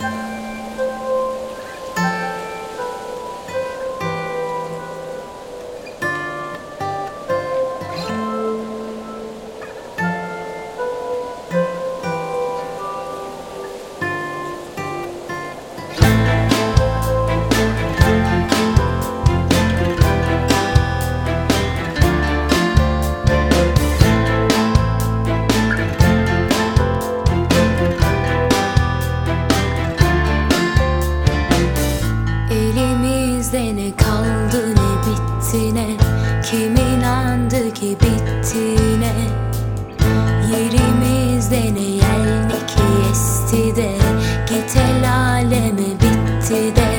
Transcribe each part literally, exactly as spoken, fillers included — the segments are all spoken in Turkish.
Elimizde ne kaldı ne bitti ne, kim inandı ki bittiğine. Yerimizde ne yel ne ki esti de, git el aleme bitti de.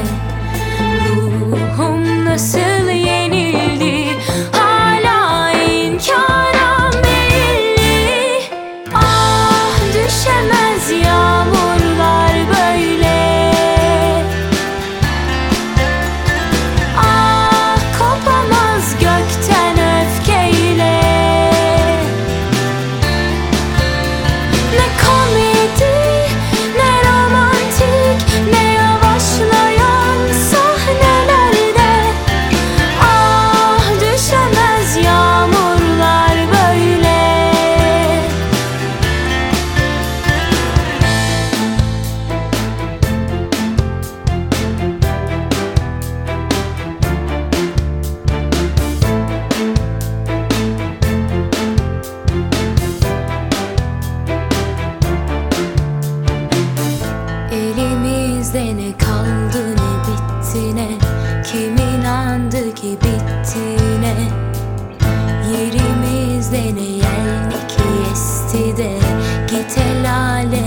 Ruhum nasıl yenildi, hala inkara meyilli. Ah, düşemez yağmurlar böyle. Ah, kopamaz gökten öfkeyle. Ne komedi, ne romantik, ne yavaşlayan sahnelerde. Ah, düşemez yağmurlar böyle. Elimizde ne kaldı ne bitti ne, kim inandı ki bittiğine. Yerimizde ne yel ne ki esti de, git el aleme